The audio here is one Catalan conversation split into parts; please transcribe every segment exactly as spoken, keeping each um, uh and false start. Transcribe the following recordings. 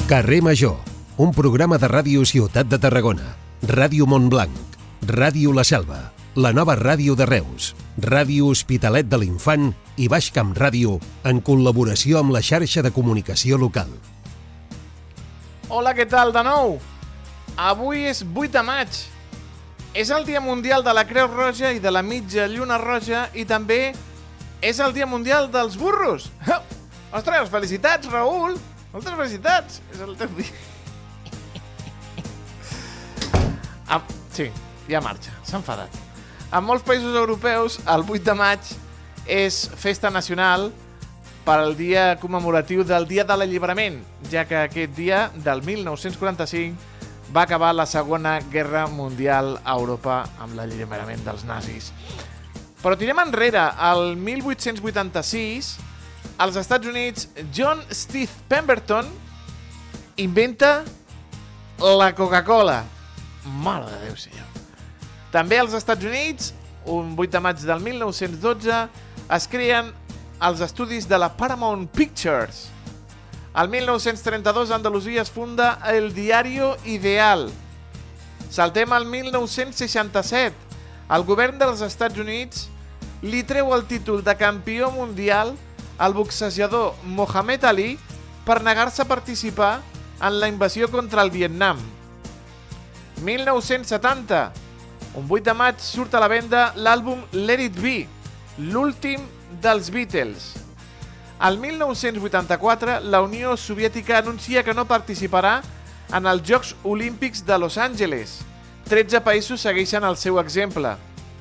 Carrer Major, un programa de ràdio Ciutat de Tarragona, Ràdio Montblanc, Ràdio La Selva, la nova ràdio de Reus, Ràdio Hospitalet de l'Infant i Baix Camp Ràdio en col·laboració amb la xarxa de comunicació local. Hola, què tal de nou? Avui és vuit de maig. És el Dia Mundial de la Creu Roja i de la Mitja Lluna Roja i també és el Dia Mundial dels Burros. Ostres, felicitats, Raül! Moltes felicitats! És el teu dia. Ah, sí, ja marxa, s'ha enfadat. En molts països europeus, el vuit de maig és festa nacional per al dia commemoratiu del Dia de l'Alliberament, ja que aquest dia, del mil nou-cents quaranta-cinc, va acabar la Segona Guerra Mundial a Europa amb l'alliberament dels nazis. Però tirem enrere, al mil vuit-cents vuitanta-sis, als Estats Units, John Steve Pemberton inventa la Coca-Cola. Mare de Déu, senyor. També als Estats Units, un vuit de maig del mil nou-cents dotze, es creen els estudis de la Paramount Pictures. Al mil nou-cents trenta-dos, a Andalusia es funda el Diario Ideal. Saltem al mil nou-cents seixanta-set. El govern dels Estats Units li treu el títol de campió mundial al boxejador Muhammad Ali per negar-se a participar en la invasió contra el Vietnam. mil nou-cents setanta. Un vuit de maig surt a la venda l'àlbum Let It Be, l'últim dels Beatles. Al mil nou-cents vuitanta-quatre, la Unió Soviètica anuncia que no participarà en els Jocs Olímpics de Los Angeles. tretze països segueixen el seu exemple.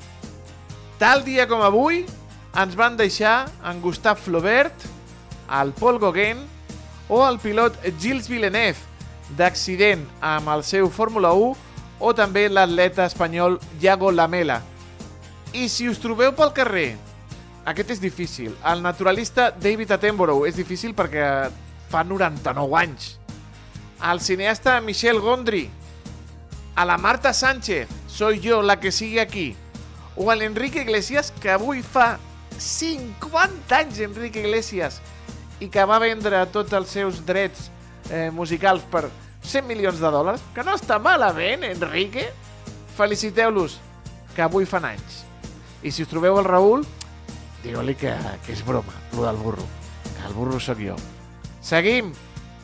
Tal dia com avui, ens van deixar en Gustave Flaubert, el Paul Gauguin o el pilot Gilles Villeneuve, d'accident amb el seu Fórmula u, o també l'atleta espanyol Yago Lamela. I si us trobeu pel carrer, aquest és difícil, el naturalista David Attenborough, és difícil perquè fa noranta-nou anys. El cineasta Michel Gondry, a la Marta Sánchez, soy yo la que sigue aquí, o a l'Enrique Iglesias, que avui fa cinquanta anys, Enrique Iglesias, i que va vendre tots els seus drets eh, musicals per cent milions de dòlars, que no està malament, Enrique. Feliciteu-los, que avui fan anys. I si us trobeu el Raül, digue-li que, que és broma, lo del burro, que el burro sóc jo. Seguim!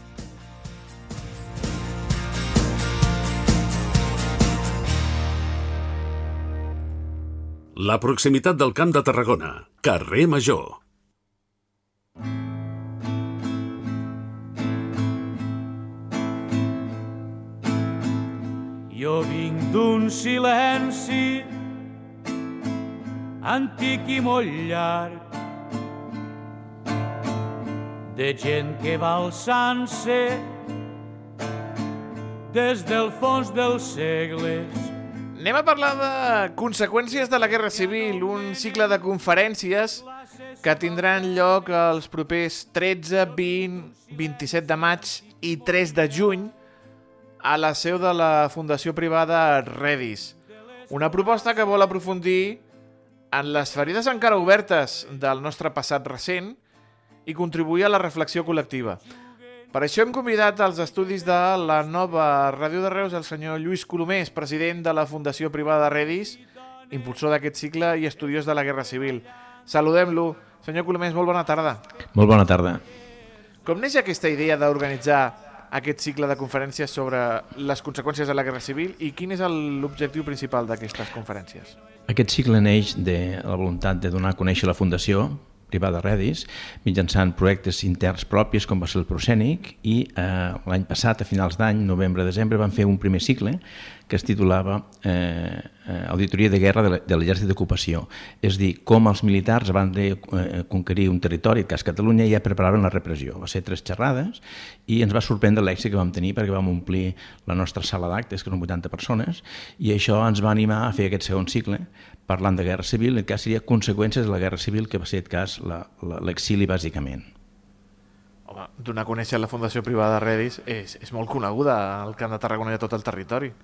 La proximitat del Camp de Tarragona, Carrer Major. Jo vinc d'un silenci antic i molt llarg, de gent que va alçant-se des del fons dels segles. Anem a parlar de conseqüències de la Guerra Civil, un cicle de conferències que tindran lloc els propers tretze, vint, vint-i-set de maig i tres de juny a la seu de la Fundació Privada Redis. Una proposta que vol aprofundir en les ferides encara obertes del nostre passat recent i contribuir a la reflexió col·lectiva. Per això hem convidat als estudis de la nova Ràdio de Reus el senyor Lluís Colomés, president de la Fundació Privada Redis, impulsor d'aquest cicle i estudiós de la Guerra Civil. Saludem-lo. Senyor Colomés, molt bona tarda. Molt bona tarda. Com neix aquesta idea d'organitzar aquest cicle de conferències sobre les conseqüències de la Guerra Civil i quin és l'objectiu principal d'aquestes conferències? Aquest cicle neix de la voluntat de donar a conèixer la Fundació Privada Redis mitjançant projectes interns propis com va ser el Proscènic i eh, l'any passat, a finals d'any, novembre-desembre, van fer un primer cicle que es titulava eh, Auditoria de Guerra de l'Exèrcit d'Ocupació. És a dir, com els militars van de eh, conquerir un territori, que és Catalunya, i ja preparaven la repressió. Va ser tres xerrades i ens va sorprendre l'èxit que vam tenir perquè vam omplir la nostra sala d'actes, que eren vuitanta persones, i això ens va animar a fer aquest segon cicle parlant de Guerra Civil, en què seria conseqüències de la Guerra Civil, que va ser, en cas, l'exili, bàsicament. Home, donar a conèixer la Fundació Privada Redis és, és molt coneguda al Camp de Tarragona i a tot el territori.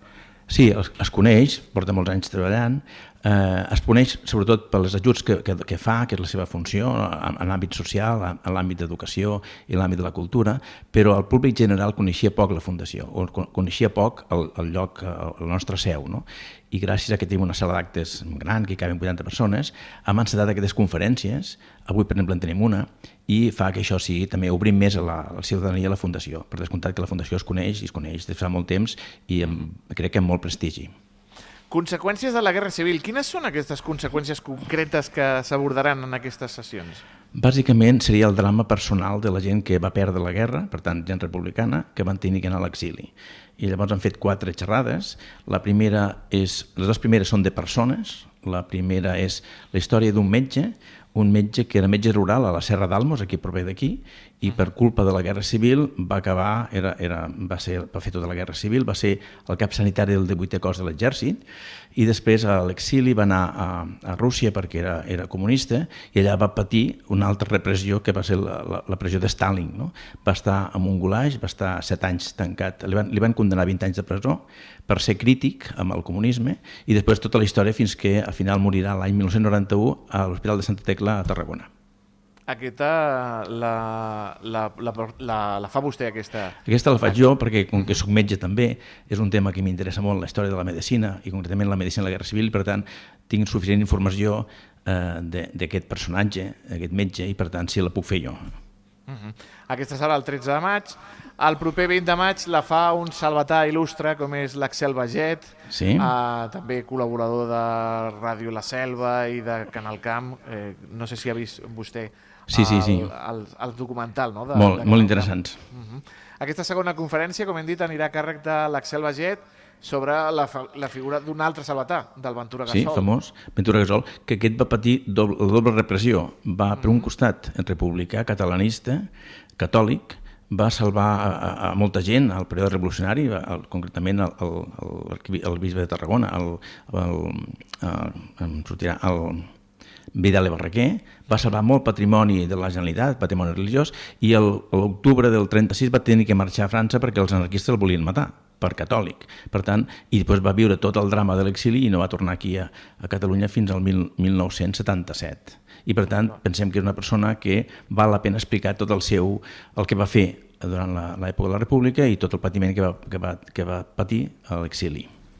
Sí, es, es coneix, porta molts anys treballant, eh, es coneix sobretot per les ajuts que, que, que fa, que és la seva funció, en, en l'àmbit social, en l'àmbit d'educació i l'àmbit de la cultura, però el públic general coneixia poc la Fundació, o coneixia poc el, el lloc, el nostre seu, no? I gràcies a que tenim una sala d'actes gran, que hi caben vuitanta persones, hem encetat aquestes conferències, avui per exemple en tenim una, i fa que això sigui també obrim més a la, a la ciutadania a la Fundació. Per descomptat que la Fundació es coneix i es coneix des de fa molt temps i amb, crec que amb molt prestigi. Conseqüències de la Guerra Civil. Quines són aquestes conseqüències concretes que s'abordaran en aquestes sessions? Bàsicament seria el drama personal de la gent que va perdre la guerra, per tant, gent republicana, que van tenir que anar a l'exili. I llavors han fet quatre xerrades. La primera és, les dues primeres són de persones. La primera és la història d'un metge, un metge que era metge rural a la Serra d'Almos, aquí prové d'aquí, i per culpa de la Guerra Civil va acabar, era, era, va, ser, va fer tota la Guerra Civil, va ser el cap sanitari del divuitè cos de l'exèrcit, i després a l'exili va anar a, a Rússia perquè era, era comunista, i allà va patir una altra repressió que va ser la, la, la pressió de Stalin. No? Va estar en un gulag, va estar set anys tancat, li van, li van condenar vint anys de presó per ser crític amb el comunisme, i després tota la història fins que al final morirà l'any mil nou-cents noranta-u a l'Hospital de Santa Tecla a Tarragona. Aquesta la, la, la, la, la fa vostè, aquesta? Aquesta la faig jo perquè, com que soc metge també, és un tema que m'interessa molt, la història de la medicina, i concretament la medicina de la Guerra Civil, per tant, tinc suficient informació eh, d'aquest personatge, aquest metge, i per tant, sí, la puc fer jo. Uh-huh. Aquesta serà el tretze de maig. El proper vint de maig la fa un salvatà il·lustre com és l'Axel Baget, sí. eh, també col·laborador de Ràdio La Selva i de Canal Camp. Eh, no sé si ha vist vostè sí, sí, sí. El, el, el documental. No? De, molt, de molt interessants. Uh-huh. Aquesta segona conferència, com hem dit, anirà a càrrec de l'Axel Baget sobre la, la figura d'un altre salvatà, del Ventura Gasol. Sí, famós, Ventura Gasol, que aquest va patir doble, la doble repressió. Va, per un costat, republicà, catalanista, catòlic, va salvar a, a, a molta gent al període revolucionari, el, concretament el, el, el, el bisbe de Tarragona, el, el, el, em sortirà, el Vidal i Barraquer, va salvar molt patrimoni de la Generalitat, patrimoni religiós, i l'octubre del trenta-sis va tenir que marxar a França perquè els anarquistes el volien matar, per catòlic. Per tant, i després va viure tot el drama de l'exili i no va tornar aquí a, a Catalunya fins al mil, mil nou-cents setanta-set. I per tant, pensem que és una persona que val la pena explicar tot el seu, el que va fer durant l'època de la República i tot el patiment que va, que va, que va patir a l'exili.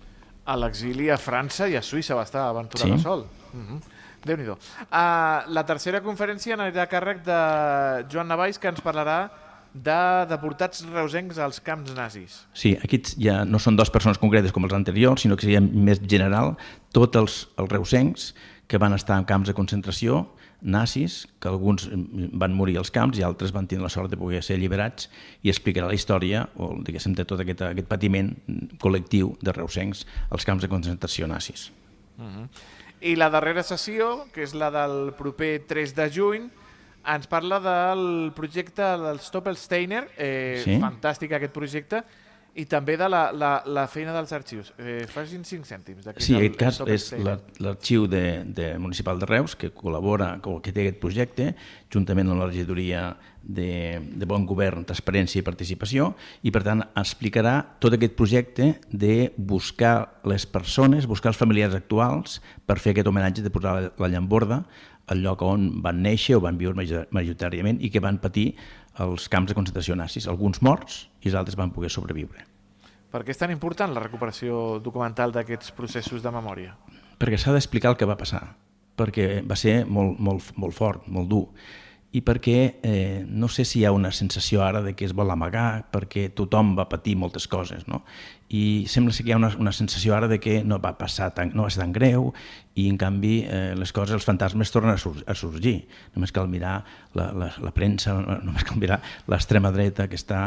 A l'exili a França i a Suïssa va estar a Ventura sí. Gasol. Uh-huh. Déu-n'hi-do. Uh, la tercera conferència anirà a càrrec de Joan Navalls, que ens parlarà de deportats reusencs als camps nazis. Sí, aquests ja no són dues persones concretes com els anteriors, sinó que seria més general tots els, els reusencs que van estar en camps de concentració nazis, que alguns van morir als camps i altres van tenir la sort de poder ser alliberats, i explicarà la història, o diguéssim, de tot aquest, aquest patiment col·lectiu de reusencs als camps de concentració nazis. Uh-huh. I la darrera sessió, que és la del proper tres de juny, ens parla del projecte del Stoppelsteiner, eh, sí? fantàstic aquest projecte, i també de la, la, la feina dels arxius. Eh, Facin cinc cèntims. Sí, en aquest cas és l'arxiu de, de municipal de Reus, que col·labora, que té aquest projecte, juntament amb la regidoria de, de Bon Govern, Transparència i Participació, i per tant explicarà tot aquest projecte de buscar les persones, buscar els familiars actuals per fer aquest homenatge de posar la, la llamborda al lloc on van néixer o van viure majoritàriament i que van patir els camps de concentració nazis, alguns morts i els altres van poder sobreviure. Per què és tan important la recuperació documental d'aquests processos de memòria? Perquè s'ha d'explicar el que va passar, perquè va ser molt, molt, molt fort, molt dur, i perquè eh, no sé si hi ha una sensació ara de que es vol amagar, perquè tothom va patir moltes coses, no? I sembla que hi ha una, una sensació ara de que no va passar tan, no va ser tan greu, i en canvi eh, les coses, els fantasmes tornen a, sur a sorgir. Només cal mirar la, la, la premsa, només cal mirar l'extrema dreta que està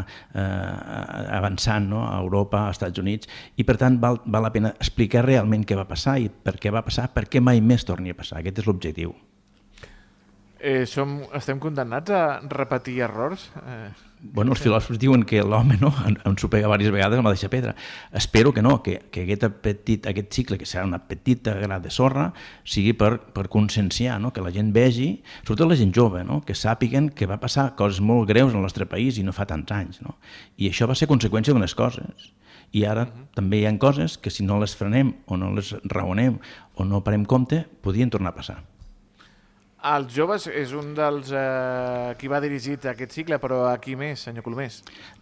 eh, avançant, no? A Europa, als Estats Units, i per tant val, val la pena explicar realment què va passar i per què va passar, per què mai més torni a passar. Aquest és l'objectiu. Eh, som, estem condemnats a repetir errors? Eh... Bueno, els filòsofs diuen que l'home no, ens ho pega diverses vegades amb la deixa pedra. Espero que no, que, que aquest, petit, aquest cicle, que serà una petita gra de sorra, sigui per, per conscienciar, no? Que la gent vegi, sobretot la gent jove, no? Que sàpiguen que va passar coses molt greus al nostre país i no fa tants anys. No? I això va ser conseqüència d'unes coses. I ara uh-huh. també hi ha coses que si no les frenem o no les raonem o no parem compte, podien tornar a passar. Els joves és un dels eh, qui va dirigit a aquest cicle, però a qui més, senyor Colomés?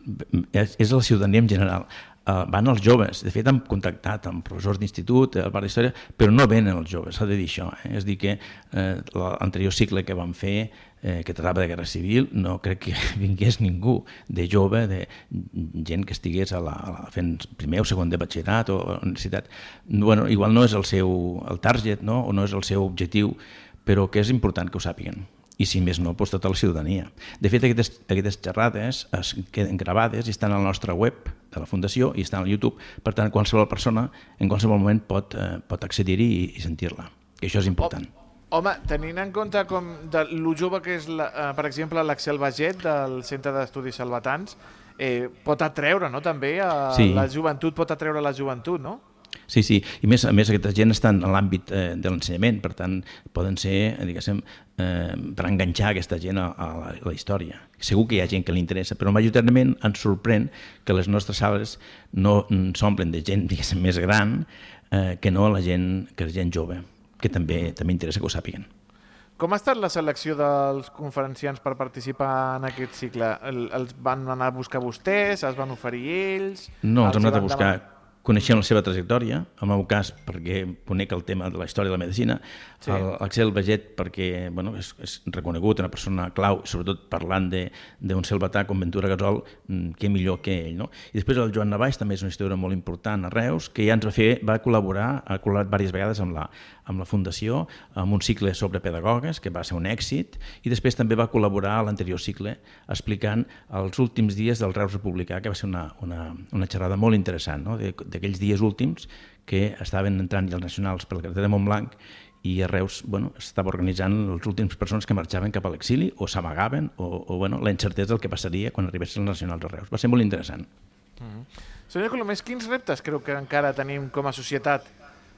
És, és la ciutadania en general. Uh, van els joves. De fet, hem contactat amb professors d'institut, al Parc d'Història, però no venen els joves, s'ha de dir això. Eh? És a dir que eh, l'anterior cicle que vam fer, eh, que tractava de guerra civil, no crec que vingués ningú de jove, de gent que estigués a la, a la, fent primer o segon de batxillerat o universitat. Bueno, igual no és el seu el target, no? O no és el seu objectiu, però que és important que ho sàpiguen. I si més no, doncs tota la ciutadania. De fet, aquestes, aquestes xerrades es queden gravades i estan al nostre web de la Fundació i estan al YouTube. Per tant, qualsevol persona en qualsevol moment pot, eh, pot accedir-hi i, i sentir-la. Que això és important. Home, tenint en compte com de lo jove que és, la, eh, per exemple, l'Axel Baget del Centre d'Estudis Salvatans, eh, pot atreure, no?, també a sí. La joventut, pot atreure la joventut, no? Sí, sí, i més, a més aquesta gent està en l'àmbit eh, de l'ensenyament, per tant poden ser, diguéssim, eh, per enganxar aquesta gent a, a, la, a la història. Segur que hi ha gent que li interessa, però majoritàriament ens sorprèn que les nostres sales no s'omplen de gent, diguéssim, més gran eh, que no la gent, que és gent jove, que també també interessa que ho sàpiguen. Com ha estat la selecció dels conferenciants per participar en aquest cicle? El, els van anar a buscar vostès? Els van oferir ells? No, els hem anat a buscar... Demà... Coneixem la seva trajectòria, en el meu cas perquè conec el tema de la història de la medicina, sí. L'Axel Baget perquè bueno, és, és reconegut, una persona clau, sobretot parlant d'un selvatà com Ventura Gasol, què millor que ell. No? I després el Joan Navaix també és una història molt important a Reus, que ja ens va fer, va col·laborar, ha col·laborat diverses vegades amb la, amb la Fundació, amb un cicle sobre pedagogues, que va ser un èxit, i després també va col·laborar a l'anterior cicle explicant els últims dies del Reus Republicà, que va ser una, una, una xerrada molt interessant, no? de, d'aquells dies últims que estaven entrant ja els nacionals per la carretera de Montblanc i a Reus bueno, estava organitzant les últimes persones que marxaven cap a l'exili o s'amagaven o, o bueno, la incertesa del que passaria quan arribessin els nacionals a Reus. Va ser molt interessant. Mm-hmm. Senyor Colomés, quins reptes creu que encara tenim com a societat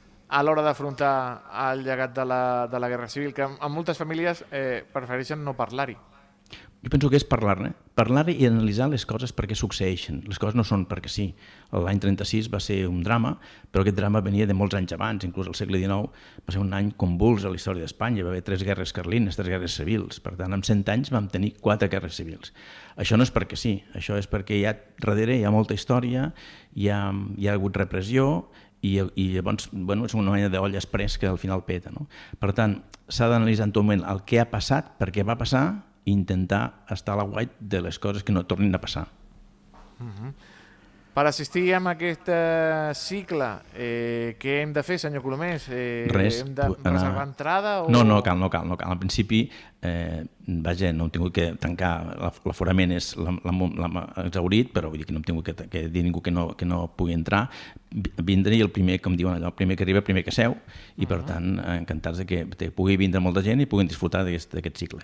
a l'hora d'afrontar el llegat de la, de la Guerra Civil, que en moltes famílies eh, prefereixen no parlar-hi? Jo penso que és parlar-ne, parlar-ne i analitzar les coses perquè succeeixen. Les coses no són perquè sí. L'any trenta-sis va ser un drama, però aquest drama venia de molts anys abans, inclús al segle dinou va ser un any convuls a la història d'Espanya, va haver tres guerres carlines, tres guerres civils. Per tant, en cent anys vam tenir quatre guerres civils. Això no és perquè sí, això és perquè hi ha, darrere hi ha molta història, hi ha, hi ha hagut repressió, i, i llavors bueno, és una mena d'olla express que al final peta. No? Per tant, s'ha d'analitzar en tot moment el que ha passat, per què va passar, i intentar estar a la guait de les coses que no tornin a passar. Uh-huh. Per assistir a aquest uh, cicle, eh, què hem de fer, senyor Colomés? Eh, Res. Hem de reservar anar... entrada? O... No, no cal, no cal, no cal. Al principi, eh, vaja, no hem tingut que tancar, l'aforament és l'hem exhaurit, però vull dir que no hem tingut que, que dir ningú que no, que no pugui entrar. Vindre i el primer, com diuen allò, el primer que arriba, el primer que seu, i uh-huh. per tant, encantats de que, de que pugui vindre molta gent i puguin disfrutar d'aquest cicle.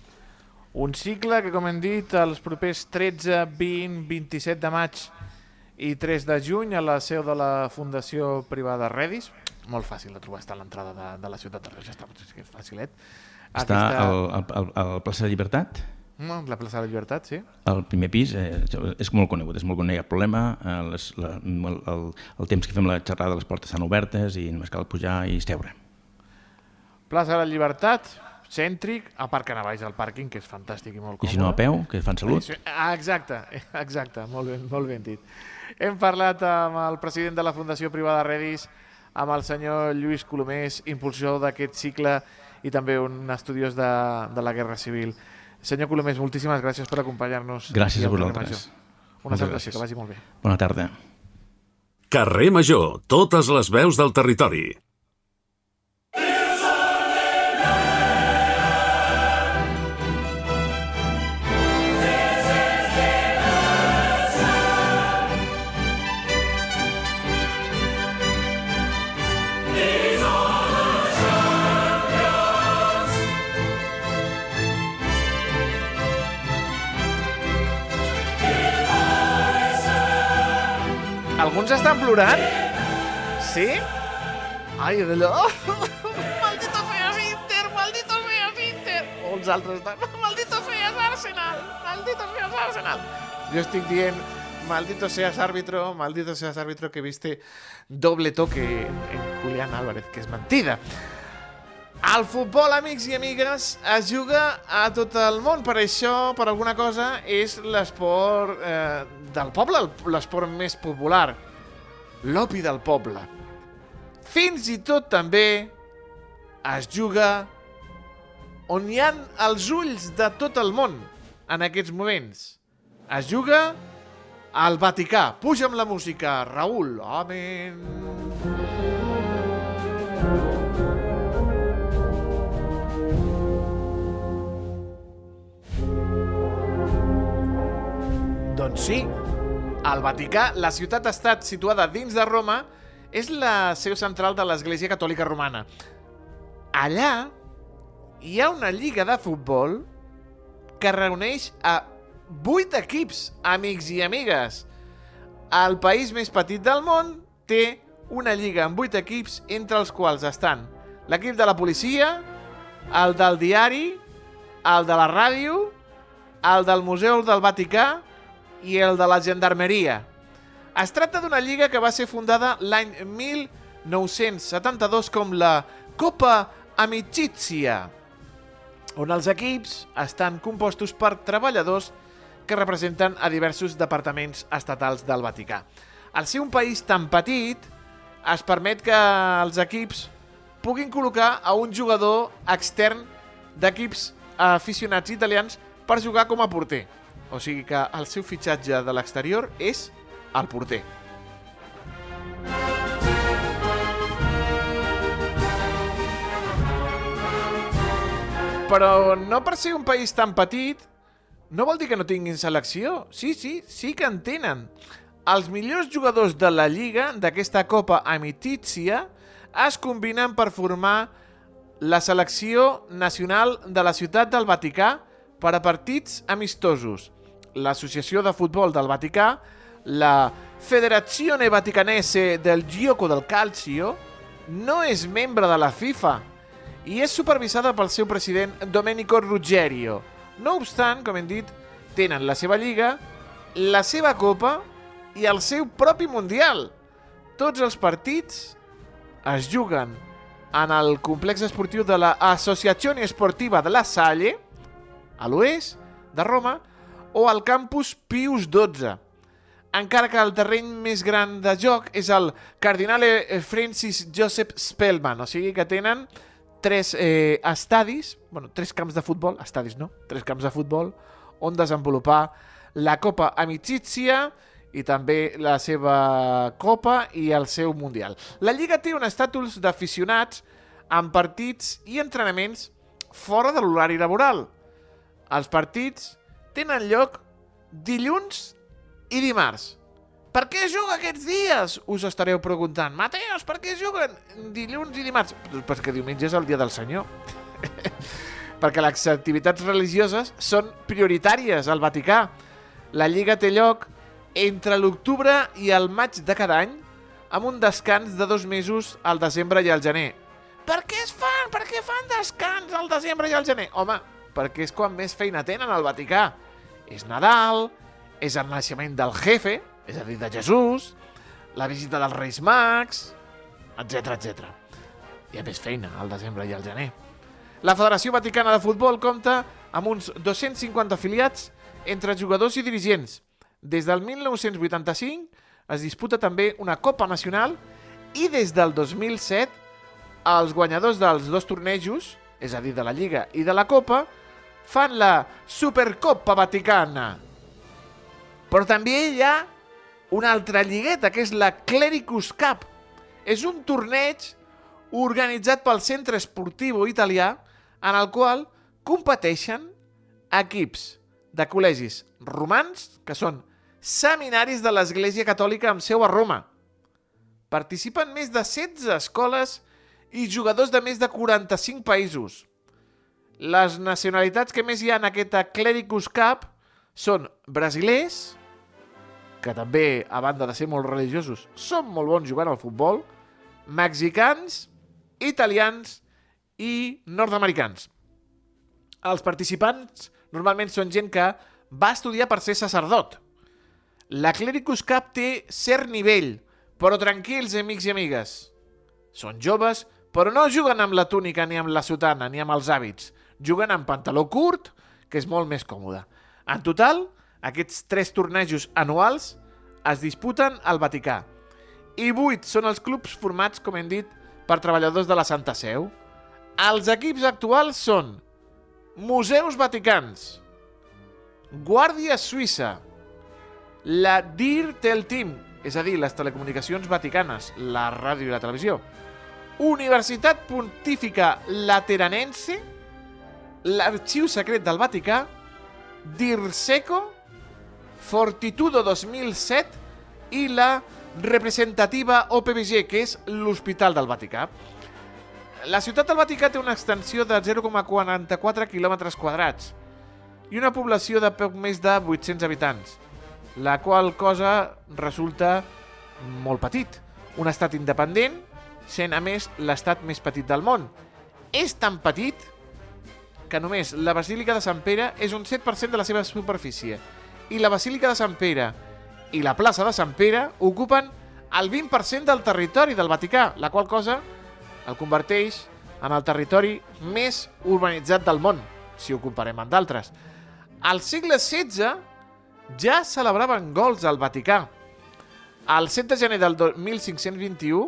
Un cicle que, com hem dit, els propers tretze, vint, vint-i-set de maig i tres de juny a la seu de la Fundació Privada Redis. Molt fàcil de trobar, està a l'entrada de, de la ciutat de Reus, ja està, és que és fàcilet. Està Aquesta... al, al, al Plaça de Llibertat? No, la Plaça de Llibertat, sí. El primer pis eh, és molt conegut, és molt conegut, el problema, eh, les, la, el, el, el temps que fem la xerrada, les portes estan obertes i només cal pujar i seure. Plaça de la Llibertat, cèntric, aparquen a baix al pàrquing, que és fantàstic i molt còmode. I si no a peu, que fan salut. Ah, exacte, exacte, molt ben, molt ben dit. Hem parlat amb el president de la Fundació Privada Redis, amb el senyor Lluís Colomés, impulsor d'aquest cicle i també un estudiós de, de la Guerra Civil. Senyor Colomés, moltíssimes gràcies per acompanyar-nos. Gràcies a vosaltres. Una salutació, que vagi molt bé. Bona tarda. Carrer Major, totes les veus del territori. Alguns estan plorant? Sí? Ai, d'allò... Maldito seas Inter, maldito seas Inter. O els altres estan... Maldito seas Arsenal, maldito seas Arsenal. Jo estic dient... Maldito seas árbitro, maldito seas árbitro, que viste doble toque en Julián Álvarez, que és mentida. El futbol, amics i amigues, es juga a tot el món. Per això, per alguna cosa, és l'esport eh, del poble, l'esport més popular. L'opi del poble. Fins i tot també es juga on hi ha els ulls de tot el món en aquests moments. Es juga al Vaticà. Puja amb la música, Raül. Amén. Doncs sí, el Vaticà, la ciutat-estat situada dins de Roma, és la seu central de l'Església Catòlica Romana. Allà hi ha una lliga de futbol que reuneix a vuit equips, amics i amigues. El país més petit del món té una lliga amb vuit equips, entre els quals estan l'equip de la policia, el del diari, el de la ràdio, el del Museu del Vaticà i el de la Gendarmeria. Es tracta d'una lliga que va ser fundada l'any mil nou-cents setanta-dos com la Copa Amicizia, on els equips estan compostos per treballadors que representen a diversos departaments estatals del Vaticà. Al ser un país tan petit, es permet que els equips puguin col·locar a un jugador extern d'equips aficionats italians per jugar com a porter. O sigui que el seu fitxatge de l'exterior és el porter. Però no per ser un país tan petit no vol dir que no tinguin selecció. Sí, sí, sí que en tenen. Els millors jugadors de la Lliga, d'aquesta Copa Amicizia, es combinen per formar la selecció nacional de la ciutat del Vaticà per a partits amistosos. L'Associació de Futbol del Vaticà, la Federazione Vaticanese del Gioco del Calcio, no és membre de la FIFA i és supervisada pel seu president Domenico Ruggerio. No obstant, com hem dit, tenen la seva lliga, la seva copa i el seu propi mundial. Tots els partits es juguen en el complex esportiu de la Associazione Sportiva de la Salle, a l'oest de Roma, o al campus Pius dotze. Encara que el terreny més gran de joc és el Cardinale Francis Joseph Spellman, o sigui que tenen tres eh, estadis, bueno, tres camps de futbol, estadis no, tres camps de futbol, on desenvolupar la Copa Amicizia i també la seva Copa i el seu Mundial. La Lliga té un estatus d'aficionats amb partits i entrenaments fora de l'horari laboral. Els partits tenen lloc dilluns i dimarts. Per què es juga aquests dies? Us estareu preguntant. Mateus, per què es juguen dilluns i dimarts? Doncs perquè diumenge és el dia del Senyor. Perquè les activitats religioses són prioritàries al Vaticà. La Lliga té lloc entre l'octubre i el maig de cada any, amb un descans de dos mesos al desembre i al gener. Per què es fan? Per què fan descans al desembre i al gener? Home, perquè és quan més feina tenen al Vaticà. És Nadal, és el naixement del Jefe, és a dir, de Jesús, la visita dels Reis Mags, etcètera, etcètera. Hi ha més feina al desembre i al gener. La Federació Vaticana de Futbol compta amb uns dos-cents cinquanta afiliats entre jugadors i dirigents. Des del mil nou-cents vuitanta-cinc es disputa també una Copa Nacional i des del dos mil set els guanyadors dels dos tornejos, és a dir, de la Lliga i de la Copa, fan la Supercopa Vaticana. Però també hi ha una altra lligueta, que és la Clericus Cup. És un torneig organitzat pel Centre Esportiu Italià en el qual competeixen equips de col·legis romans, que són seminaris de l'Església Catòlica amb seu a Roma. Participen més de setze escoles i jugadors de més de quaranta-cinc països. Les nacionalitats que més hi ha en aquesta Clericus Cup són brasilers, que també, a banda de ser molt religiosos, són molt bons jugant al futbol, mexicans, italians i nord-americans. Els participants normalment són gent que va estudiar per ser sacerdot. La Clericus Cup té cert nivell, però tranquils, amics i amigues. Són joves, però no juguen amb la túnica, ni amb la sotana, ni amb els hàbits. Juguen amb pantaló curt, que és molt més còmode. En total, aquests tres tornejos anuals es disputen al Vaticà. I vuit són els clubs formats, com hem dit, per treballadors de la Santa Seu. Els equips actuals són Museus Vaticans, Guàrdia Suïssa, la Dir Tel Team, és a dir, les telecomunicacions vaticanes, la ràdio i la televisió, Universitat Pontífica Lateranense, l'Arxiu Secret del Vaticà, Dirseco, Fortitudo dos mil set i la representativa O P V G, que és l'Hospital del Vaticà. La ciutat del Vaticà té una extensió de zero coma quaranta-quatre quilòmetres quadrats i una població de poc més de vuit-cents habitants, la qual cosa resulta molt petit. Un estat independent, sent a més l'estat més petit del món. És tan petit que només la Basílica de Sant Pere és un set per cent de la seva superfície i la Basílica de Sant Pere i la plaça de Sant Pere ocupen el vint per cent del territori del Vaticà, la qual cosa el converteix en el territori més urbanitzat del món, si ho comparem amb d'altres. Al segle setze ja celebraven gols al Vaticà. El set de gener del mil cinc-cents vint-i-u,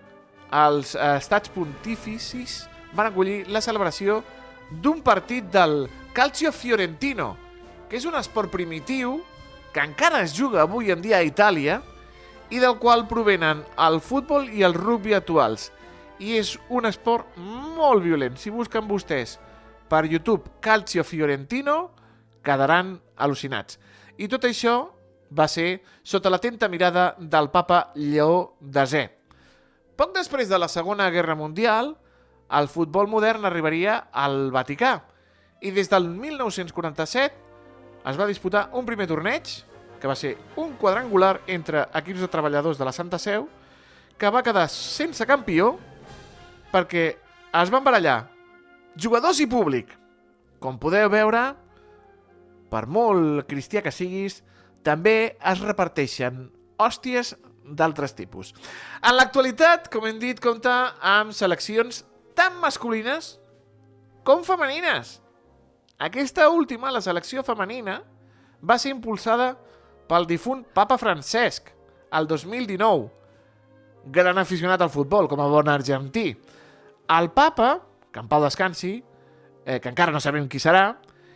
els estats pontificis van acollir la celebració d'un partit del Calcio Fiorentino, que és un esport primitiu que encara es juga avui en dia a Itàlia i del qual provenen el futbol i el rugby actuals. I és un esport molt violent. Si busquen vostès per YouTube Calcio Fiorentino, quedaran al·lucinats. I tot això va ser sota l'atenta mirada del papa Lleó desè. Poc després de la Segona Guerra Mundial, el futbol modern arribaria al Vaticà i des del mil nou-cents quaranta-set es va disputar un primer torneig, que va ser un quadrangular entre equips de treballadors de la Santa Seu, que va quedar sense campió perquè es van barallar jugadors i públic. Com podeu veure, per molt cristià que siguis, també es reparteixen hòsties d'altres tipus. En l'actualitat, com hem dit, compta amb seleccions tant masculines com femenines. Aquesta última, la selecció femenina, va ser impulsada pel difunt papa Francesc el dos mil dinou, gran aficionat al futbol, com a bon argentí. El papa, que en pau descansi, eh, que encara no sabem qui serà,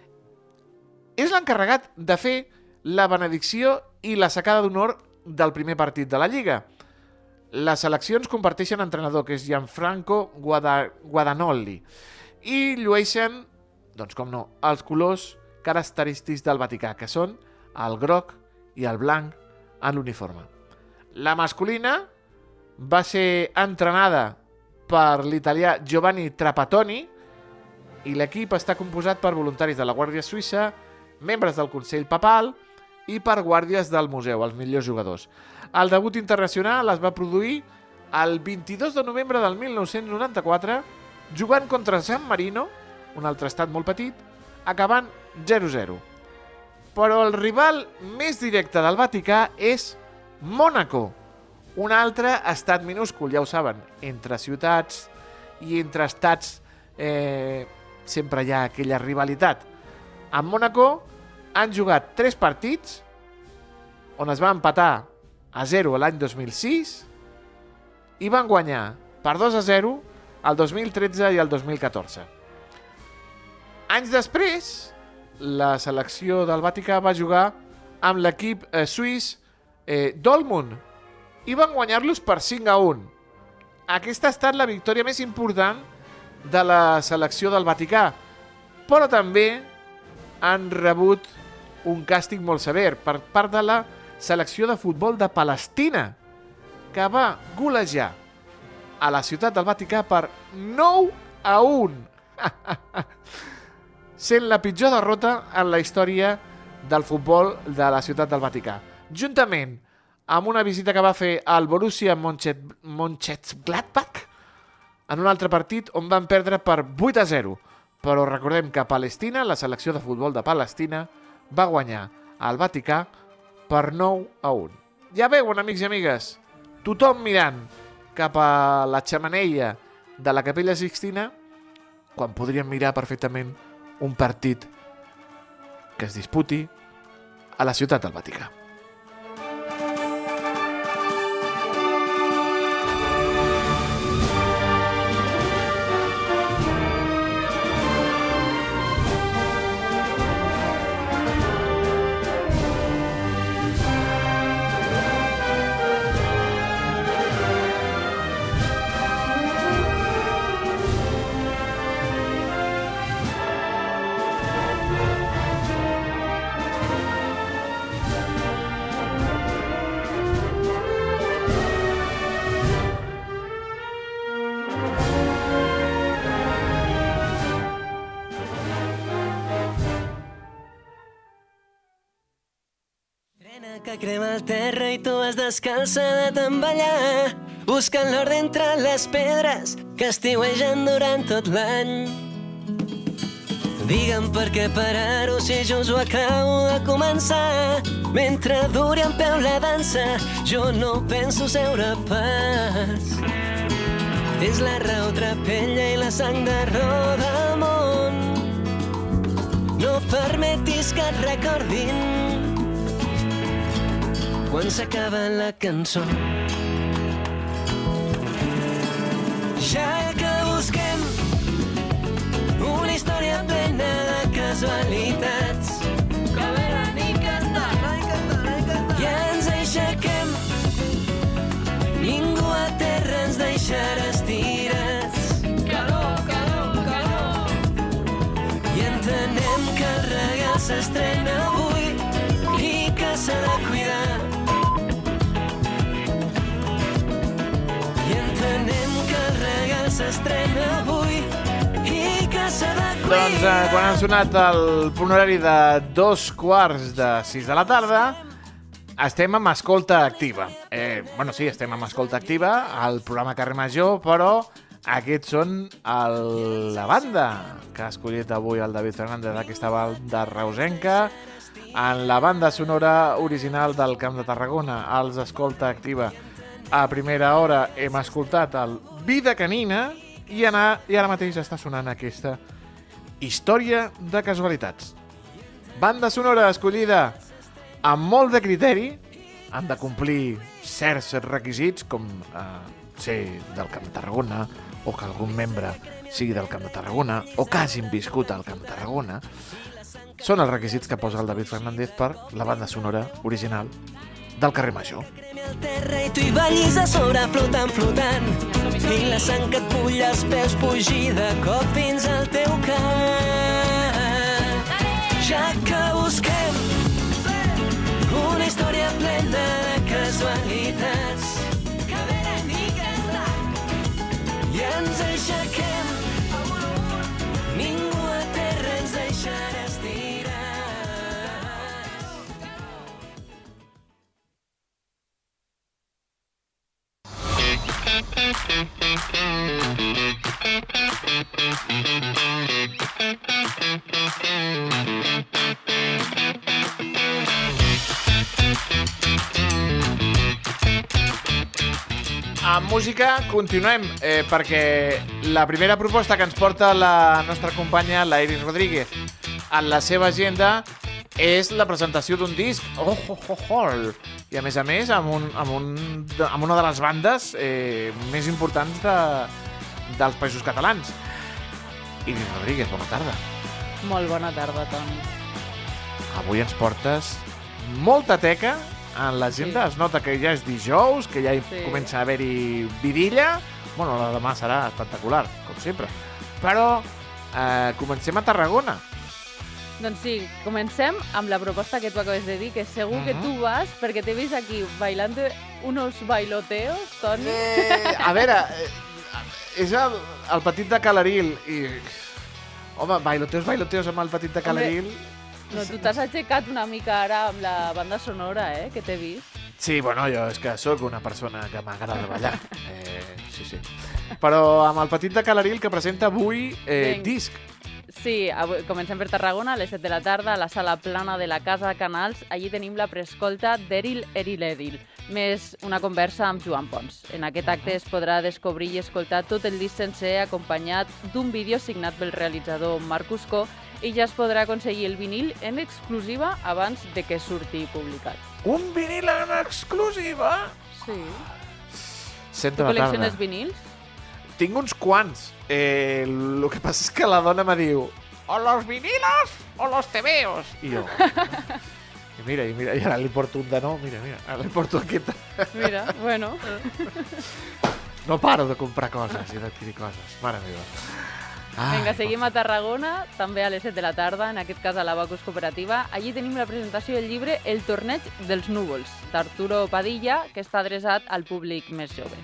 és l'encarregat de fer la benedicció i la secada d'honor del primer partit de la Lliga. Les seleccions comparteixen entrenador, que és Gianfranco Guada- Guadagnoli, i llueixen, doncs com no, els colors característics del Vaticà, que són el groc i el blanc en l'uniforme. La masculina va ser entrenada per l'italià Giovanni Trapattoni i l'equip està composat per voluntaris de la Guàrdia Suïssa, membres del Consell Papal i per guàrdies del museu, els millors jugadors. El debut internacional es va produir el vint-i-dos de novembre del mil nou-cents noranta-quatre jugant contra San Marino, un altre estat molt petit, acabant zero a zero. Però el rival més directe del Vaticà és Mònaco, un altre estat minúscul, ja ho saben, entre ciutats i entre estats eh, sempre hi ha aquella rivalitat. A Mònaco han jugat tres partits on es va empatar a zero l'any dos mil sis i van guanyar per dos a zero el dos mil tretze i el dos mil catorze. Anys després, la selecció del Vaticà va jugar amb l'equip eh, suís eh, Dortmund i van guanyar-los per cinc a un. Aquesta ha estat la victòria més important de la selecció del Vaticà, però també han rebut un càstig molt sever per part de la selecció de futbol de Palestina, que va golejar a la ciutat del Vaticà per nou a un, sent la pitjor derrota en la història del futbol de la ciutat del Vaticà. juntament amb una visita que va fer al Borussia Mönchengladbach en un altre partit on van perdre per vuit a zero. Però recordem que Palestina, la selecció de futbol de Palestina, va guanyar al Vaticà per nou a un. Ja veuen, amics i amigues, tothom mirant cap a la xemeneia de la Capella Sixtina quan podríem mirar perfectament un partit que es disputi a la ciutat del Vaticà. Que crema el terra i tu vas descalça de tant ballar, buscant l'ordre entre les pedres que estiuegen durant tot l'any. Digue'm per què parar-ho si just ho acabo de començar. Mentre duri en peu la dansa, jo no penso seure pas. Tens la raó trapella i la sang de Rodamont. No permetis que et recordin quan s'acaba la cançó. Ja que busquem una història plena de casualitats, que venen i que estan, i ens aixequem, ningú a terra ens deixarà estirats. Calor, calor, calor. I entenem que el regal s'estrena avui i que s'ha de cuidar. S'estrena avui i que s'ha de cuidar. Doncs eh, quan han sonat el punt horari de dos quarts de sis de la tarda, estem amb escolta activa. Eh, bueno, sí, estem amb escolta activa al programa Carrer Major, però aquests són el, la banda que ha escollit avui el David Fernández d'aquesta banda reusenca en la banda sonora original del Camp de Tarragona, els escolta activa. A primera hora hem escoltat el Vida Canina i, anar, i ara mateix està sonant aquesta història de casualitats. Banda sonora escollida amb molt de criteri, han de complir certs requisits com eh, ser del Camp de Tarragona o que algun membre sigui del Camp de Tarragona o que hagin viscut al Camp de Tarragona. Són els requisits que posa el David Fernández per la banda sonora original del Carrer Major. El terra i tu hi ballis a sobre flotant, flotant, i la sang que et pulla els peus pugi de cop fins al teu cap. Ja que busquem una història plena de casualitats, que venen i que estan, i ens aixequem, ningú a terra ens deixarà estirar. Amb música continuem, eh, perquè la primera proposta que ens porta la nostra companya, la Iris Rodríguez, en la seva agenda és la presentació d'un disc, oh, oh, oh, oh, i a més a més amb, un, amb, un, amb una de les bandes eh, més importants de, dels Països Catalans. Iris Rodríguez, bona tarda. Molt bona tarda, Toni. Avui ens portes molta teca en l'agenda, sí. Es nota que ja és dijous, que ja hi sí. Comença a haver-hi vidilla. Bueno, la demà serà espectacular, com sempre. Però eh, comencem a Tarragona. Doncs sí, comencem amb la proposta que tu acabes de dir, que segur uh -huh. que tu vas, perquè t'he vist aquí bailando unos bailoteos, Toni. Eh, a veure, eh, és el, el petit de Calaril i... Home, bailoteos, bailoteos amb el petit de Calaril... No, tu t'has aixecat una mica ara amb la banda sonora, eh, que t'he vist. Sí, bueno, jo és que sóc una persona que m'agrada ballar. Eh, sí, sí. Però amb el petit de Calaril que presenta avui eh, Vinga. disc. Sí, avui, comencem per Tarragona, a les set de la tarda, a la sala plana de la Casa Canals. Allí tenim la preescolta d'Eril Eril Edil, més una conversa amb Joan Pons. En aquest acte es podrà descobrir i escoltar tot el disc sencer acompanyat d'un vídeo signat pel realitzador Marc Cuscó i ja es podrà aconseguir el vinil en exclusiva abans de que surti publicat. Un vinil en exclusiva? Sí. set Tu de la tarda. col·lecciones vinils? Tinc uns quants. Eh, el que passa és que la dona me diu o los vinilos o los tebeos. I jo... I mira, i mira, i ara li porto un de nou. Mira, mira, ara li porto aquest. Mira, bueno. No paro de comprar coses i d'adquirir coses. Mare meva. Ai, Vinga, seguim a Tarragona, també a les set de la tarda, en aquest cas a l'Abacus Cooperativa. Allí tenim la presentació del llibre El torneig dels núvols, d'Arturo Padilla, que està adreçat al públic més jove.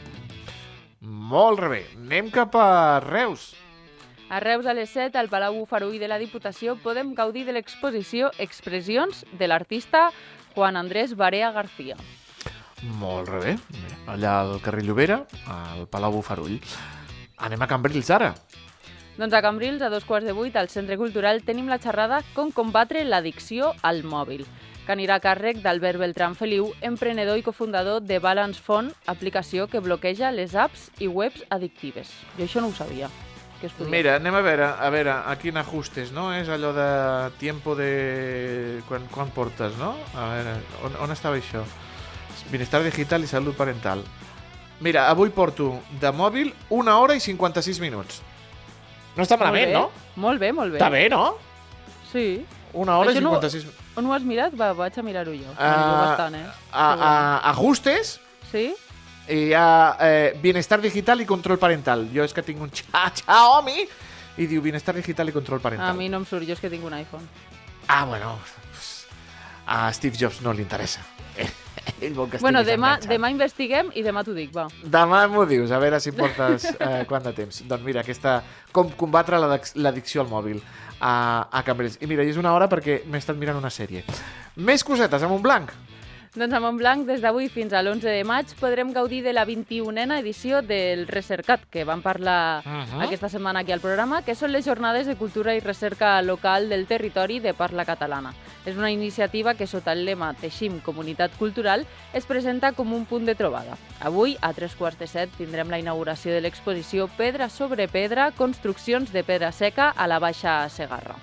Molt bé. Anem cap a Reus. A Reus, a les set, al Palau Bofarull de la Diputació, podem gaudir de l'exposició Expressions de l'artista Juan Andrés Barea García. Molt bé. Bé, allà al carrer Llobera, al Palau Bofarull. Anem a Cambrils ara. Doncs a Cambrils, a dos quarts de vuit, al Centre Cultural, tenim la xerrada Com combatre l'addicció al mòbil, que anirà a càrrec d'Albert Beltrán Feliu, emprenedor i cofundador de Balance Phone, aplicació que bloqueja les apps i webs addictives. Jo això no ho sabia. Que estudia. Mira, anem a veure, a veure, aquí en ajustes, no? És allò de tiempo de... Quan, quan portes, no? A veure, on, on estava això? Bienestar digital i salut parental. Mira, avui porto de mòbil una hora i cinquanta-sis minuts. No està malament, Molt bé. no? Molt bé, molt bé. Està bé, no? Sí. Una hora Això i no- cinquanta-sis... On ho has mirat? Va, vaig a mirar-ho jo. Ah, Uh, bastant, eh? A, a, ajustes Sí? i hi ha eh, bienestar digital i control parental. Jo és que tinc un xa, Xiaomi i diu bienestar digital i control parental. A mi no em surt, jo és que tinc un iPhone. Ah, bueno, pues, a Steve Jobs no li interessa. Ell vol que Bueno, estiguis demà, enganxat. demà investiguem i demà t'ho dic, va. Demà m'ho dius, a veure si portes eh, quant de temps. Doncs mira, aquesta... Com combatre l'addic- l'addicció al mòbil a, a Cambrils. I mira, i és una hora perquè m'he estat mirant una sèrie. Més cosetes, amb un blanc. Doncs a Montblanc, des d'avui fins a l'onze de maig, podrem gaudir de la vint-i-unena edició del Recercat, que vam parlar Mhm. aquesta setmana aquí al programa, que són les jornades de cultura i recerca local del territori de parla catalana. És una iniciativa que, sota el lema Teixim Comunitat Cultural, es presenta com un punt de trobada. Avui, a tres quarts de set, tindrem la inauguració de l'exposició Pedra sobre Pedra, construccions de pedra seca a la Baixa Segarra.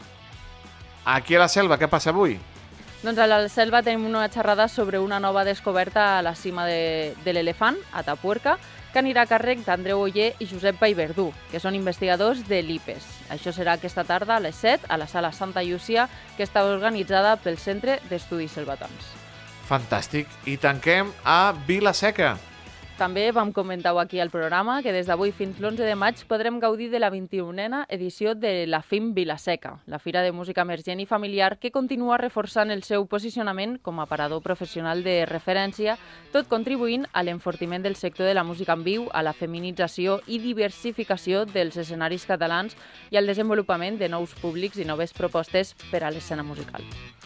Aquí a la Selva, què passa avui? Doncs a la Selva tenim una xerrada sobre una nova descoberta a la cima de, de l'Elefant, a Tapuerca, que anirà a càrrec d'Andreu Oller i Josep Vallverdú, que són investigadors de l'I P E S. Això serà aquesta tarda a les set a la sala Santa Llúcia, que està organitzada pel Centre d'Estudis Selvatans. Fantàstic. I tanquem a Vila-seca. També vam comentar-ho aquí al programa que des d'avui fins l'onze de maig podrem gaudir de la vint-i-unena edició de la F I M Vila-seca, la fira de música emergent i familiar que continua reforçant el seu posicionament com a aparador professional de referència, tot contribuint a l'enfortiment del sector de la música en viu, a la feminització i diversificació dels escenaris catalans i al desenvolupament de nous públics i noves propostes per a l'escena musical.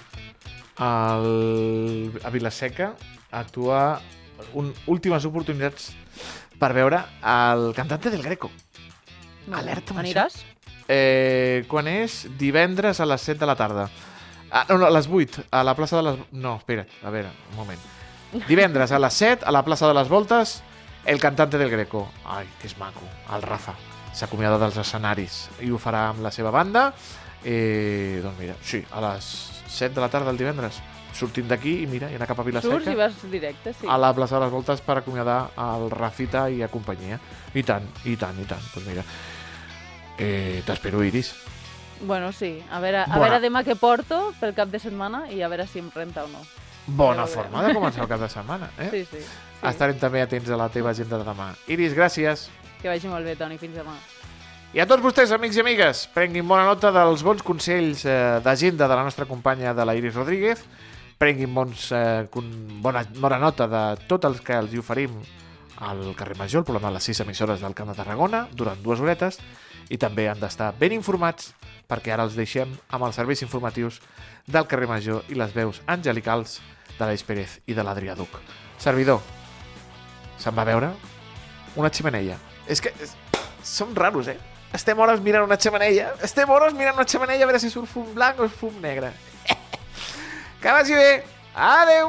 El... A Vila-seca actua un... últimes oportunitats per veure el cantante del Greco. Alerta amb Aniràs? Eh, quan és? Divendres a les set de la tarda. Ah, no, no, a les vuit, a la plaça de les... No, espera't, a veure, un moment. Divendres a les set, a la plaça de les Voltes, el cantante del Greco. Ai, que és maco, el Rafa. S'acomiada dels escenaris i ho farà amb la seva banda. Eh, doncs mira, sí, a les set de la tarda el divendres, sortim d'aquí i mira, i anar cap a Vila-seca. Surts i vas directe, sí. A la plaça de les Voltes per acomiadar el Rafita i a companyia. I tant, i tant, i tant. Doncs mira, eh, t'espero, Iris. Bueno, sí. A veure, a Bona. veure demà què porto pel cap de setmana i a veure si em renta o no. Bona Ja ho forma veurem. de començar el cap de setmana, eh? Sí, sí. sí. Estarem també atents a la teva agenda de demà. Iris, gràcies. Que vagi molt bé, Toni. Fins demà. I a tots vostès, amics i amigues, prenguin bona nota dels bons consells eh, d'agenda de la nostra companya de la Iris Rodríguez, prenguin bons, eh, con, bona, bona nota de tot el que els hi oferim al carrer Major, el programa de les sis emissores del Camp de Tarragona, durant dues horetes, i també han d'estar ben informats, perquè ara els deixem amb els serveis informatius del carrer Major i les veus angelicals de l'Eix Pérez i de l'Adrià Duc. Servidor, se'n va veure una ximeneia. És que és... som raros, eh? Estem hores mirant una xemeneia. Estem hores mirant una xemeneia a veure si surt fum blanc o fum negre. Que vagi bé. Adeu.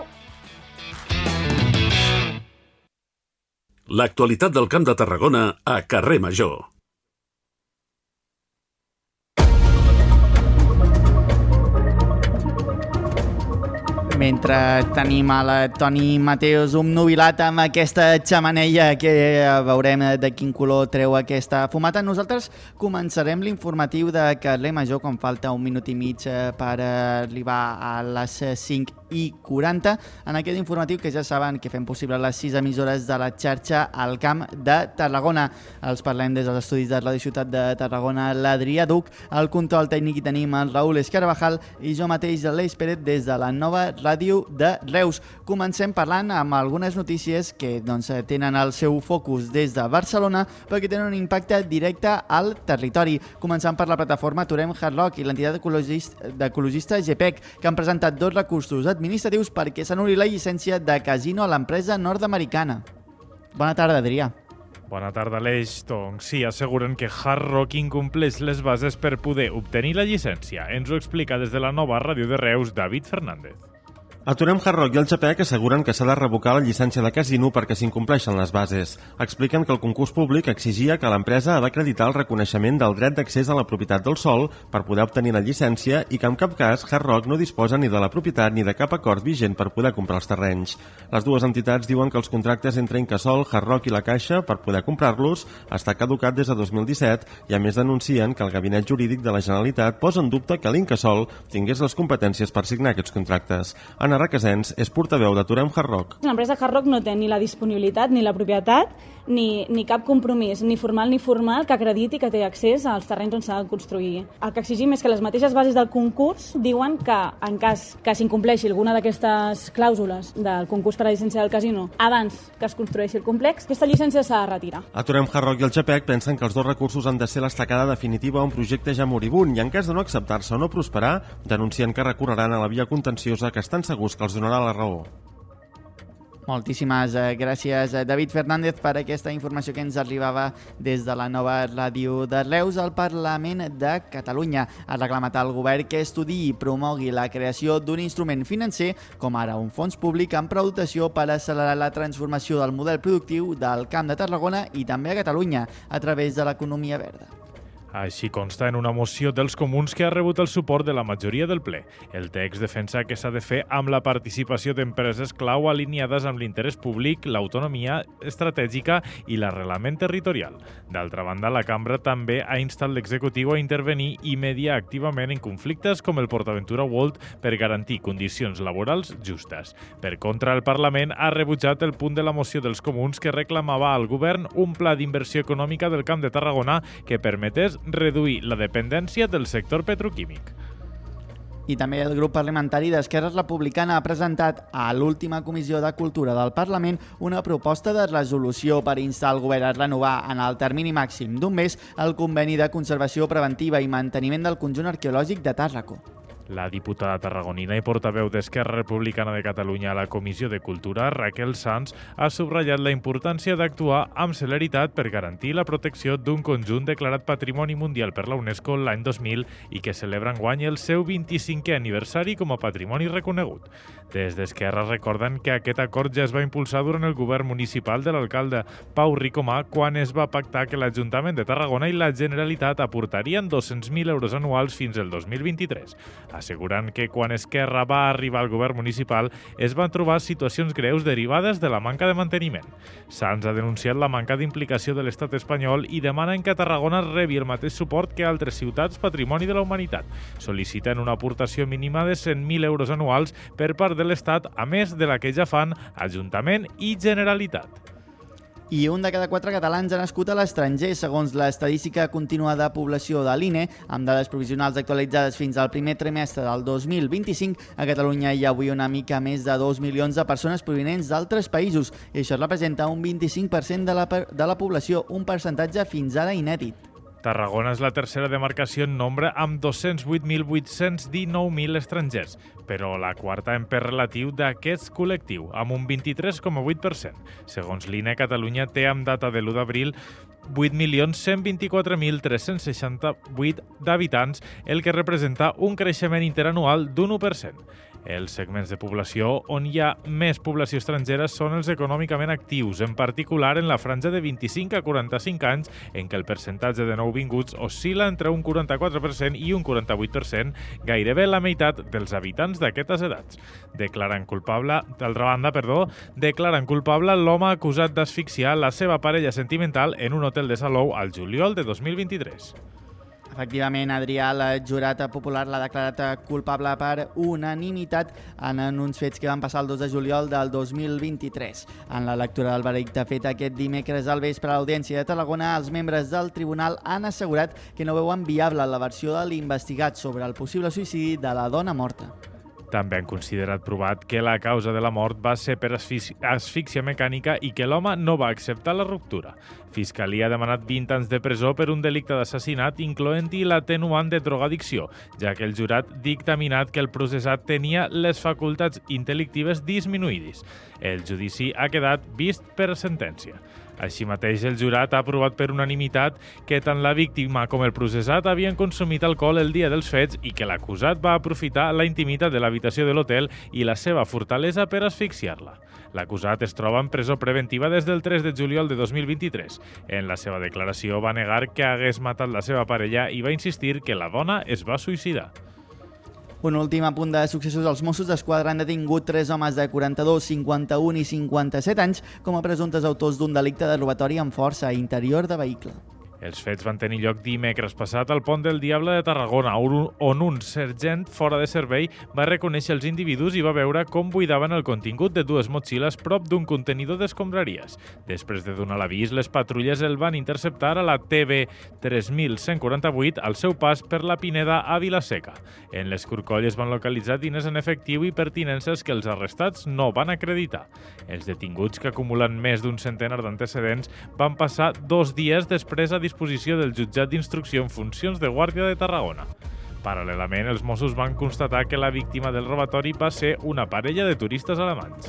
L'actualitat del Camp de Tarragona a Carrer Major. Mentre tenim a la Toni Mateos obnubilat amb aquesta xemeneia que veurem de quin color treu aquesta fumata, nosaltres començarem l'informatiu de Carrer Major quan falta un minut i mig per arribar a les cinc i quaranta. En aquest informatiu que ja saben que fem possible les sis emissores de la xarxa al Camp de Tarragona. Els parlem des dels estudis de Ràdio Ciutat de Tarragona, l'Adrià Duc, el control tècnic hi tenim el Raül Escarabajal i jo mateix, l'Eix Pérez, des de la nova Ràdio de Reus. Comencem parlant amb algunes notícies que doncs, tenen el seu focus des de Barcelona perquè tenen un impacte directe al territori. Començant per la plataforma Aturem Hard Rock i l'entitat d'ecologista G P E C, que han presentat dos recursos administratius perquè s'anul·li la llicència de casino a l'empresa nord-americana. Bona tarda, Adrià. Bona tarda, Aleix. Doncs sí, asseguren que Hard Rock incompleix les bases per poder obtenir la llicència. Ens ho explica des de la nova Ràdio de Reus, David Fernández. Aturem Hard Rock i el G P E C asseguren que s'ha de revocar la llicència de casino perquè s'incompleixen les bases. Expliquen que el concurs públic exigia que l'empresa ha d'acreditar el reconeixement del dret d'accés a la propietat del sòl per poder obtenir la llicència i que en cap cas Hard Rock no disposa ni de la propietat ni de cap acord vigent per poder comprar els terrenys. Les dues entitats diuen que els contractes entre Incasòl, Hard Rock i la Caixa per poder comprar-los està caducat des de dos mil disset i a més denuncien que el Gabinet Jurídic de la Generalitat posa en dubte que l'Incasòl tingués les competències per signar aquests contractes. Anna Requesens és portaveu d'Aturem Hard Rock. L'empresa Hard Rock no té ni la disponibilitat ni la propietat ni, ni cap compromís, ni formal ni formal, que acrediti que té accés als terrenys on s'ha de construir. El que exigim és que les mateixes bases del concurs diuen que en cas que s'incompleixi alguna d'aquestes clàusules del concurs per a la llicència del casino abans que es construeixi el complex, aquesta llicència s'ha de retirar. Aturem Hard Rock i el G P E C pensen que els dos recursos han de ser l'estacada definitiva a un projecte ja moribund i en cas de no acceptar-se o no prosperar, denuncien que recorreran a la via contenciosa que estan segurs que els donarà la raó. Moltíssimes gràcies, David Fernández, per aquesta informació que ens arribava des de la nova Ràdio de Reus. El Parlament de Catalunya ha reclamat al govern que estudiï i promogui la creació d'un instrument financer, com ara un fons públic amb prou dotació per accelerar la transformació del model productiu del Camp de Tarragona i també a Catalunya a través de l'economia verda. Així consta en una moció dels comuns que ha rebut el suport de la majoria del ple. El text defensa que s'ha de fer amb la participació d'empreses clau alineades amb l'interès públic, l'autonomia estratègica i l'arrelament territorial. D'altra banda, la cambra també ha instat l'executiu a intervenir i mediar activament en conflictes com el PortAventura World per garantir condicions laborals justes. Per contra, el Parlament ha rebutjat el punt de la moció dels comuns que reclamava al govern un pla d'inversió econòmica del Camp de Tarragona que permetés reduir la dependència del sector petroquímic. I també el grup parlamentari d'Esquerra Republicana ha presentat a l'última Comissió de Cultura del Parlament una proposta de resolució per instar el govern a renovar en el termini màxim d'un mes el conveni de conservació preventiva i manteniment del conjunt arqueològic de Tàrraco. La diputada tarragonina i portaveu d'Esquerra Republicana de Catalunya a la Comissió de Cultura, Raquel Sanz, ha subratllat la importància d'actuar amb celeritat per garantir la protecció d'un conjunt declarat Patrimoni Mundial per la UNESCO l'any dos mil i que celebra enguany el seu vint-i-cinquè aniversari com a patrimoni reconegut. Des d'Esquerra recorden que aquest acord ja es va impulsar durant el govern municipal de l'alcalde Pau Ricomà quan es va pactar que l'Ajuntament de Tarragona i la Generalitat aportarien dos-cents mil euros anuals fins al dos mil vint-i-tres. Assegurant que quan Esquerra va arribar al govern municipal es van trobar situacions greus derivades de la manca de manteniment. Sanz ha denunciat la manca d'implicació de l'estat espanyol i demanen que Tarragona rebi el mateix suport que altres ciutats patrimoni de la humanitat. Sol·liciten una aportació mínima de cent mil euros anuals per part de l'estat, a més de la que ja fan Ajuntament i Generalitat. I un de cada quatre catalans ha nascut a l'estranger, segons l'estadística contínua de població de l'I N E, amb dades provisionals actualitzades fins al primer trimestre del dos mil vint-i-cinc. A Catalunya hi ha avui una mica més de dos milions de persones provinents d'altres països, i això representa un vint-i-cinc per cent de la, de la població, un percentatge fins ara inèdit. Tarragona és la tercera demarcació en nombre amb dos-cents vuit mil vuit-cents dinou mil estrangers, però la quarta en pes relatiu d'aquest col·lectiu, amb un vint-i-tres coma vuit per cent. Segons l'I N E, Catalunya té amb data de l'u d'abril vuit milions cent vint-i-quatre mil tres-cents seixanta-vuit d'habitants, el que representa un creixement interanual d'un u per cent. Els segments de població on hi ha més població estrangera són els econòmicament actius, en particular en la franja de vint-i-cinc a quaranta-cinc anys, en què el percentatge de nouvinguts oscil·la entre un quaranta-quatre per cent i un quaranta-vuit per cent, gairebé la meitat dels habitants d'aquestes edats. Declaren culpable, d'altra banda, perdó, declaren culpable l'home acusat d'asfixiar la seva parella sentimental en un hotel de Salou al juliol de dos mil vint-i-tres. Efectivament, Adrià, el jurat popular l'ha declarat culpable per unanimitat en uns fets que van passar el dos de juliol del dos mil vint-i-tres. En la lectura del veredicte feta aquest dimecres al vespre a l'Audiència de Tarragona, els membres del tribunal han assegurat que no veuen viable la versió de l'investigat sobre el possible suïcidi de la dona morta. També han considerat provat que la causa de la mort va ser per asfíxia mecànica i que l'home no va acceptar la ruptura. Fiscalia ha demanat vint anys de presó per un delicte d'assassinat, incloent-hi l'atenuant de drogadicció, ja que el jurat ha dictaminat que el processat tenia les facultats intel·lectives disminuïdes. El judici ha quedat vist per sentència. Així mateix, el jurat ha aprovat per unanimitat que tant la víctima com el processat havien consumit alcohol el dia dels fets i que l'acusat va aprofitar la intimitat de l'habitació de l'hotel i la seva fortalesa per asfixiar-la. L'acusat es troba en presó preventiva des del tres de juliol de dos mil vint-i-tres. En la seva declaració va negar que hagués matat la seva parella i va insistir que la dona es va suïcidar. Un últim apunt de successos. Els Mossos d'Esquadra han detingut tres homes de quaranta-dos, cinquanta-un i cinquanta-set anys com a presumptes autors d'un delicte de robatori amb força a interior de vehicle. Els fets van tenir lloc dimecres passat al Pont del Diable de Tarragona, on un sergent fora de servei va reconèixer els individus i va veure com buidaven el contingut de dues motxilles prop d'un contenidor d'escombraries. Després de donar l'avís, les patrulles el van interceptar a la T B tres mil cent quaranta-vuit al seu pas per la Pineda a Vila-seca. En l'escorcoll es van localitzar diners en efectiu i pertinences que els arrestats no van acreditar. Els detinguts, que acumulen més d'un centenar d'antecedents, van passar dos dies després a disposició del jutjat d'instrucció en funcions de Guàrdia de Tarragona. Paral·lelament, els Mossos van constatar que la víctima del robatori va ser una parella de turistes alemanys.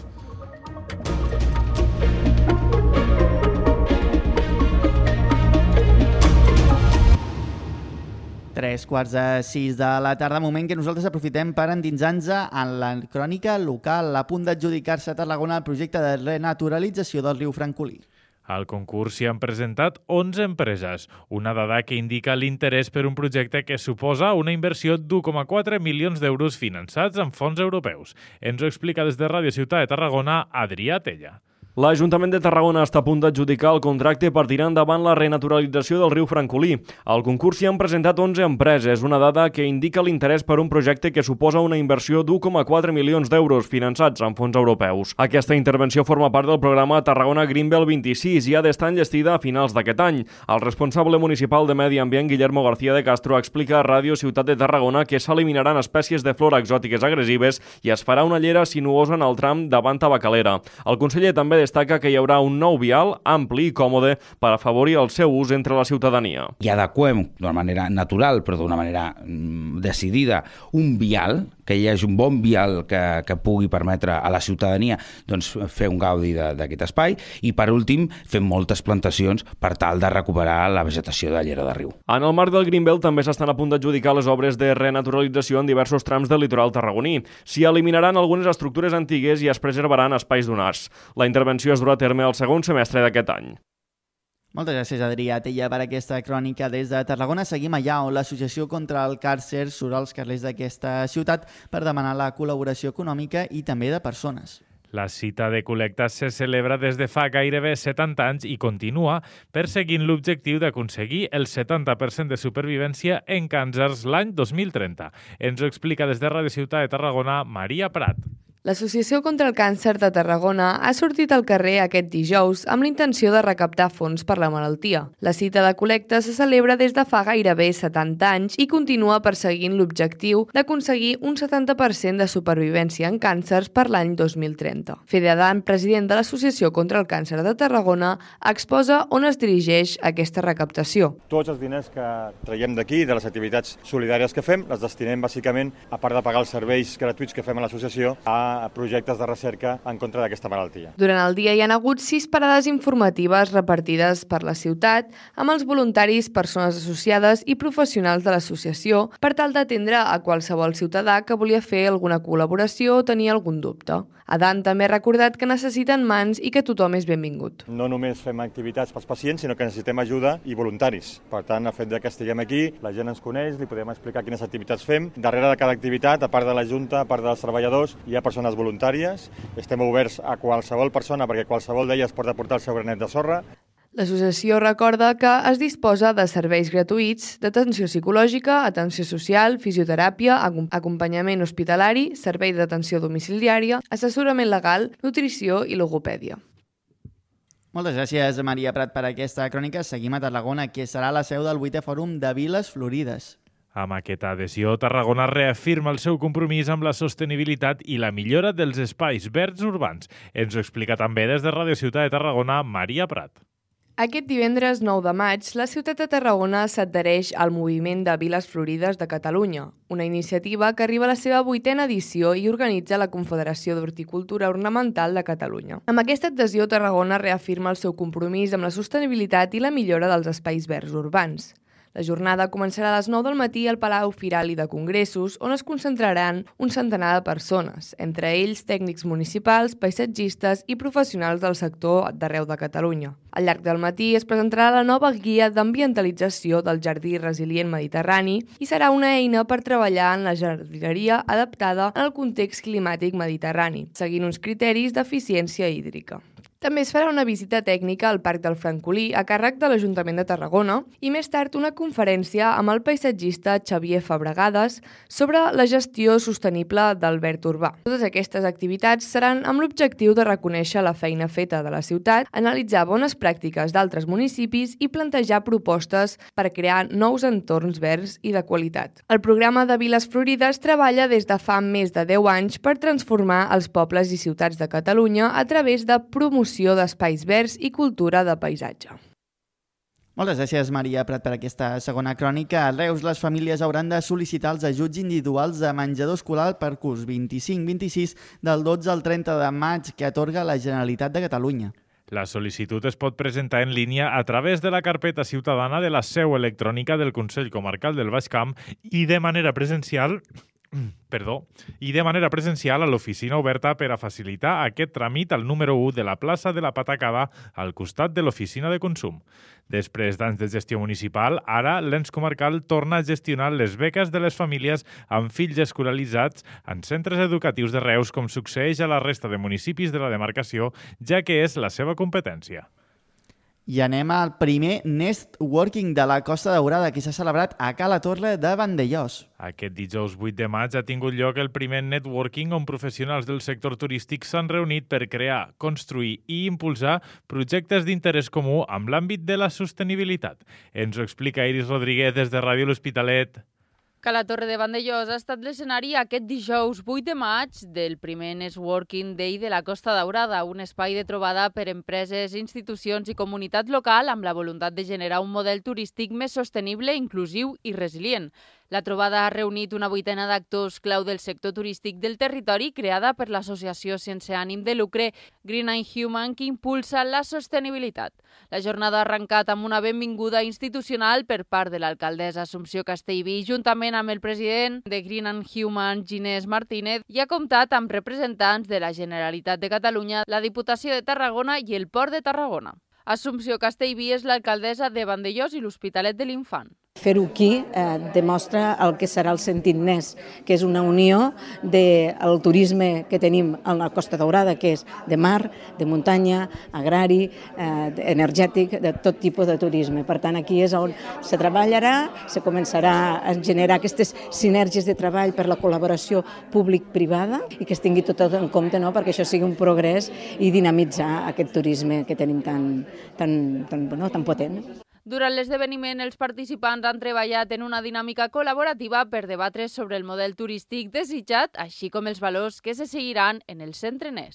Tres quarts de sis de la tarda, moment que nosaltres aprofitem per endinsar-nos en la crònica local, a punt d'adjudicar-se a Tarragona el projecte de renaturalització del riu Francolí. Al concurs s'hi han presentat onze empreses, una dada que indica l'interès per un projecte que suposa una inversió d'u coma quatre milions d'euros finançats amb fons europeus. Ens ho explica des de Ràdio Ciutat de Tarragona, Adrià Tella. L'Ajuntament de Tarragona està a punt d'adjudicar el contracte per tirar endavant la renaturalització del riu Francolí. Al concurs s'hi han presentat onze empreses, una dada que indica l'interès per un projecte que suposa una inversió d'u coma quatre milions d'euros finançats amb fons europeus. Aquesta intervenció forma part del programa Tarragona Greenbelt vint-i-sis i ha d'estar enllestida a finals d'aquest any. El responsable municipal de Medi Ambient, Guillermo García de Castro, explica a Ràdio Ciutat de Tarragona que s'eliminaran espècies de flora exòtiques agressives i es farà una llera sinuosa en el tram davant Tabacalera. El conseller també destaca que hi haurà un nou vial ampli i còmode per afavorir el seu ús entre la ciutadania. I adequem d'una manera natural, però d'una manera mm, decidida, un vial, que hi hagi un bon vial que, que pugui permetre a la ciutadania doncs, fer un gaudi d'aquest espai i, per últim, fem moltes plantacions per tal de recuperar la vegetació de llera de riu. En el marc del Greenbelt també s'estan a punt d'adjudicar les obres de renaturalització en diversos trams del litoral tarragoní. S'hi eliminaran algunes estructures antigues i es preservaran espais donats. La intervenció es durà a terme el segon semestre d'aquest any. Moltes gràcies, Adrià Tella, per aquesta crònica des de Tarragona. Seguim allà on l'Associació contra el Càrcer surt als carrers d'aquesta ciutat per demanar la col·laboració econòmica i també de persones. La cita de col·lecta se celebra des de fa gairebé setanta anys i continua perseguint l'objectiu d'aconseguir el setanta per cent de supervivència en càncers l'any dos mil trenta. Ens ho explica des de Ràdio Ciutat de Tarragona, Maria Prat. L'Associació contra el Càncer de Tarragona ha sortit al carrer aquest dijous amb l'intenció de recaptar fons per la malaltia. La cita de col·lecta se celebra des de fa gairebé setanta anys i continua perseguint l'objectiu d'aconseguir un setanta per cent de supervivència en càncers per l'any dos mil trenta. Fede Adan, president de l'Associació contra el Càncer de Tarragona, exposa on es dirigeix aquesta recaptació. Tots els diners que traiem d'aquí, de les activitats solidàries que fem, les destinem bàsicament, a part de pagar els serveis gratuïts que fem a l'associació, a projectes de recerca en contra d'aquesta malaltia. Durant el dia hi ha hagut sis parades informatives repartides per la ciutat amb els voluntaris, persones associades i professionals de l'associació per tal d'atendre a qualsevol ciutadà que volia fer alguna col·laboració o tenia algun dubte. Adan també ha recordat que necessiten mans i que tothom és benvingut. No només fem activitats pels pacients, sinó que necessitem ajuda i voluntaris. Per tant, el fet que estiguem aquí, la gent ens coneix, li podem explicar quines activitats fem. Darrere de cada activitat, a part de la Junta, a part dels treballadors, hi ha persones voluntàries. Estem oberts a qualsevol persona perquè qualsevol d'elles pot aportar el seu granet de sorra. L'associació recorda que es disposa de serveis gratuïts d'atenció psicològica, atenció social, fisioteràpia, acompanyament hospitalari, servei d'atenció domiciliària, assessorament legal, nutrició i logopèdia. Moltes gràcies, Maria Prat, per aquesta crònica. Seguim a Tarragona, que serà la seu del vuitè Fòrum de Viles Florides. Amb aquesta adhesió, Tarragona reafirma el seu compromís amb la sostenibilitat i la millora dels espais verds urbans. Ens ho explica també des de Ràdio Ciutat de Tarragona, Maria Prat. Aquest divendres nou de maig, la ciutat de Tarragona s'adhereix al moviment de Viles Florides de Catalunya, una iniciativa que arriba a la seva vuitena edició i organitza la Confederació d'Horticultura Ornamental de Catalunya. Amb aquesta adhesió, Tarragona reafirma el seu compromís amb la sostenibilitat i la millora dels espais verds urbans. La jornada començarà a les nou del matí al Palau Firal i de Congressos, on es concentraran un centenar de persones, entre ells tècnics municipals, paisatgistes i professionals del sector d'arreu de Catalunya. Al llarg del matí es presentarà la nova guia d'ambientalització del Jardí Resilient Mediterrani i serà una eina per treballar en la jardineria adaptada al context climàtic mediterrani, seguint uns criteris d'eficiència hídrica. També es farà una visita tècnica al Parc del Francolí a càrrec de l'Ajuntament de Tarragona i més tard una conferència amb el paisatgista Xavier Fabregades sobre la gestió sostenible del verd urbà. Totes aquestes activitats seran amb l'objectiu de reconèixer la feina feta de la ciutat, analitzar bones pràctiques d'altres municipis i plantejar propostes per crear nous entorns verds i de qualitat. El programa de Viles Florides treballa des de fa més de deu anys per transformar els pobles i ciutats de Catalunya a través de promoció d'espais verds i cultura de paisatge. Moltes gràcies, Maria Prat, per aquesta segona crònica. A Reus, les famílies hauran de sol·licitar els ajuts individuals de menjador escolar per curs vint-i-cinc vint-i-sis del dotze al trenta de maig que atorga la Generalitat de Catalunya. La sol·licitud es pot presentar en línia a través de la carpeta ciutadana de la seu electrònica del Consell Comarcal del Baix Camp i de manera presencial Perdó, i de manera presencial a l'oficina oberta per a facilitar aquest tràmit al número u de la plaça de la Patacada al costat de l'oficina de consum. Després d'anys de gestió municipal, ara l'ens comarcal torna a gestionar les beques de les famílies amb fills escolaritzats en centres educatius de Reus, com succeeix a la resta de municipis de la demarcació, ja que és la seva competència. I anem al primer Networking de la Costa Daurada, que s'ha celebrat a Cala Torre de Vandellós. Aquest dijous vuit de maig ha tingut lloc el primer networking on professionals del sector turístic s'han reunit per crear, construir i impulsar projectes d'interès comú amb l'àmbit de la sostenibilitat. Ens ho explica Iris Rodríguez des de Ràdio L'Hospitalet. Cala Torre de Vandellós ha estat l'escenari aquest dijous vuit de maig del primer Networking Day de la Costa Daurada, un espai de trobada per empreses, institucions i comunitat local amb la voluntat de generar un model turístic més sostenible, inclusiu i resilient. La trobada ha reunit una vuitena d'actors clau del sector turístic del territori creada per l'associació sense ànim de lucre Green and Human, que impulsa la sostenibilitat. La jornada ha arrencat amb una benvinguda institucional per part de l'alcaldessa Assumpció Castellví, juntament amb el president de Green and Human, Ginés Martínez, i ha comptat amb representants de la Generalitat de Catalunya, la Diputació de Tarragona i el Port de Tarragona. Assumpció Castellví és l'alcaldessa de Vandellós i l'Hospitalet de l'Infant. Fer-ho aquí eh, demostra el que serà el sentit Nes, que és una unió del turisme que tenim a la Costa Daurada, que és de mar, de muntanya, agrari, eh, energètic, de tot tipus de turisme. Per tant, aquí és on se treballarà, se començarà a generar aquestes sinergies de treball per la col·laboració públic-privada i que es tingui tot en compte, no?, perquè això sigui un progrés i dinamitzar aquest turisme que tenim tan, tan, tan, no, tan potent. Durant l'esdeveniment, els participants han treballat en una dinàmica col·laborativa per debatre sobre el model turístic desitjat, així com els valors que se seguiran en el Centre Nes.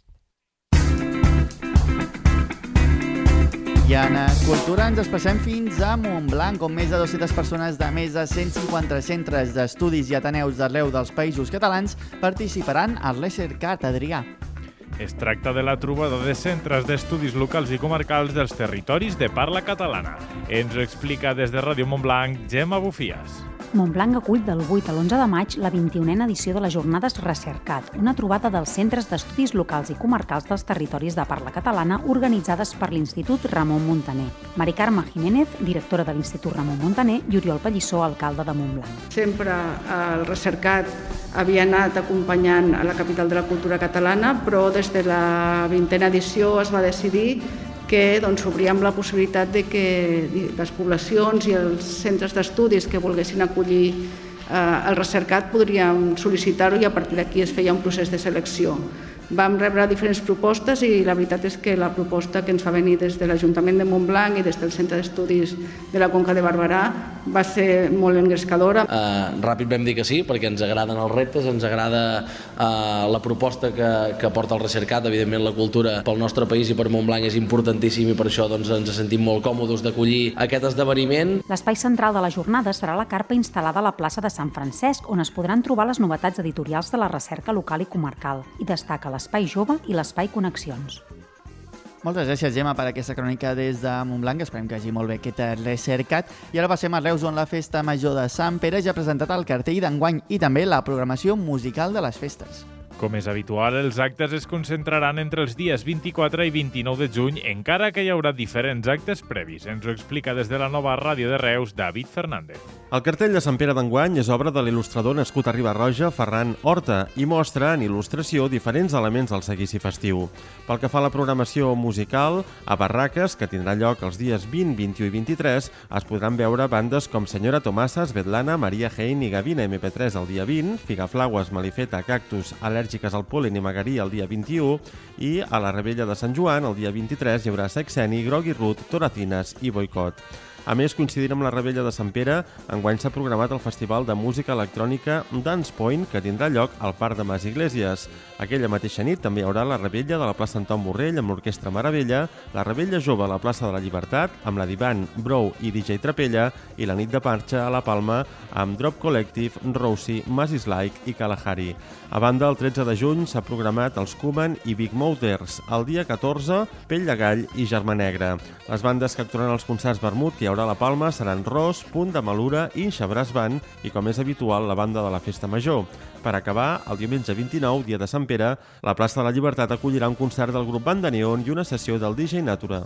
I en Cultura ens desplacem fins a Montblanc, on més de dues-centes persones de més de cent cinquanta centres d'estudis i ateneus d'arreu dels països catalans participaran al RecerCat. Adrià. Es tracta de la trobada de centres d'estudis locals i comarcals dels territoris de parla catalana. Ens ho explica des de Ràdio Montblanc, Gemma Bufies. Montblanc acull del vuit a l'onze de maig la vint-i-unena edició de les jornades RecerCat, una trobada dels centres d'estudis locals i comarcals dels territoris de parla catalana organitzades per l'Institut Ramon Muntaner. Mari Carme Jiménez, directora de l'Institut Ramon Muntaner, i Oriol Pallissó, alcalde de Montblanc. Sempre el RecerCat havia anat acompanyant a la capital de la cultura catalana, però des de la vintena edició es va decidir que doncs, obríem la possibilitat de que les poblacions i els centres d'estudis que volguessin acollir eh, el RecerCat podrien sol·licitar-ho i a partir d'aquí es feia un procés de selecció. Vam rebre diferents propostes i la veritat és que la proposta que ens va venir des de l'Ajuntament de Montblanc i des del Centre d'Estudis de la Conca de Barberà va ser molt engrescadora. Uh, ràpid vam dir que sí, perquè ens agraden els reptes, ens agrada uh, la proposta que, que porta el RecerCat. Evidentment la cultura pel nostre país i per Montblanc és importantíssim i per això doncs, ens sentim molt còmodes d'acollir aquest esdeveniment. L'espai central de la jornada serà la carpa instal·lada a la plaça de Sant Francesc, on es podran trobar les novetats editorials de la recerca local i comarcal, i destaca la l'Espai Jove i l'Espai Connexions. Moltes gràcies, Gemma, per aquesta crònica des de Montblanc. Esperem que hagi molt bé aquest RecerCat. I ara passem a Reus, on la Festa Major de Sant Pere ja ha presentat el cartell d'enguany i també la programació musical de les festes. Com és habitual, els actes es concentraran entre els dies vint-i-quatre i vint-i-nou de juny, encara que hi haurà diferents actes previs. Ens ho explica des de la nova ràdio de Reus, David Fernández. El cartell de Sant Pere d'enguany és obra de l'il·lustrador nascut a Riba-roja, Ferran Horta, i mostra en il·lustració diferents elements del seguici festiu. Pel que fa a la programació musical, a Barraques, que tindrà lloc els dies vint, vint-i-u i vint-i-tres, es podran veure bandes com Senyora Tomasa, Svetlana, Maria Hein i Gavina eme pe tres el dia vint, Figaflaues, Malifeta, Cactus, Al·lèrgiques al pol·len i Magarí el dia vint-i-u, i a la Rebella de Sant Joan el dia vint-i-tres hi haurà Sexeni, Grogui Rut, Toracines i Boicot. A més, coincidint amb la Rebella de Sant Pere, enguany s'ha programat el Festival de Música Electrònica Dance Point, que tindrà lloc al Parc de Mas Iglesias. Aquella mateixa nit també hi haurà la Rebella de la plaça Anton Borrell amb l'Orquestra Meravella, la Rebella Jove a la plaça de la Llibertat amb la Divan, Brou i D J Trapella, i la nit de Parxa a la Palma amb Drop Collective, Roussi, Masis Like i Kalahari. A banda, el tretze de juny s'ha programat els Kuman i Big Motors. El dia catorze, Pell de Gall i Germà Negra. Les bandes que actuaran als concerts Vermut que hi haurà a la Palma seran Ros, Punt de Malura i Xabràs Band i, com és habitual, la banda de la Festa Major. Per acabar, el diumenge vint-i-nou, dia de Sant Pere, la plaça de la Llibertat acollirà un concert del grup Banda Neon i una sessió del D J Natura.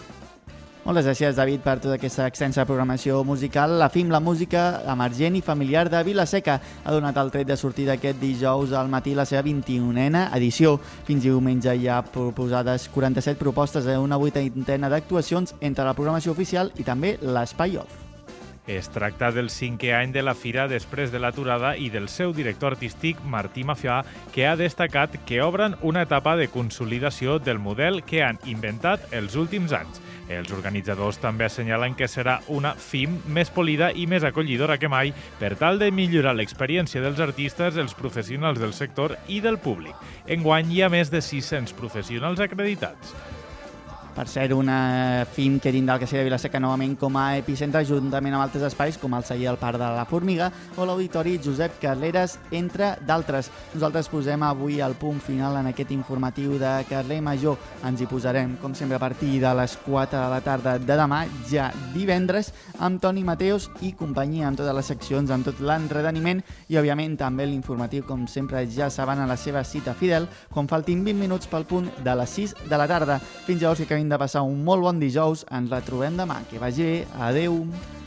Moltes gràcies, David, per tota aquesta extensa programació musical. La F I M, la música emergent i familiar de Vila-seca, ha donat el tret de sortida aquest dijous al matí la seva vint-i-unena edició. Fins diumenge hi ha proposades quaranta-set propostes a una vuitantena d'actuacions entre la programació oficial i també l'Espai Off. Es tracta del cinquè any de la fira després de l'aturada i del seu director artístic, Martí Mafià, que ha destacat que obren una etapa de consolidació del model que han inventat els últims anys. Els organitzadors també assenyalen que serà una F I M més polida i més acollidora que mai per tal de millorar l'experiència dels artistes, els professionals del sector i del públic. Enguany hi ha més de sis-cents professionals acreditats. Per ser una F I M que tindrà el Castell de Vila-seca novament com a epicentre, juntament amb altres espais com el celler al Parc de la Formiga o l'Auditori Josep Carreras, entre d'altres. Nosaltres posem avui el punt final en aquest informatiu de Carrer Major. Ens hi posarem, com sempre, a partir de les quatre de la tarda de demà, ja divendres, amb Toni Mateos i companyia, amb totes les seccions, amb tot l'entreteniment i, òbviament, també l'informatiu, com sempre, ja saben, a la seva cita fidel, quan faltin vint minuts pel punt de les sis de la tarda. Fins llavors, que acabin de passar un molt bon dijous. Ens la trobem demà. Que vagi bé. Adeu.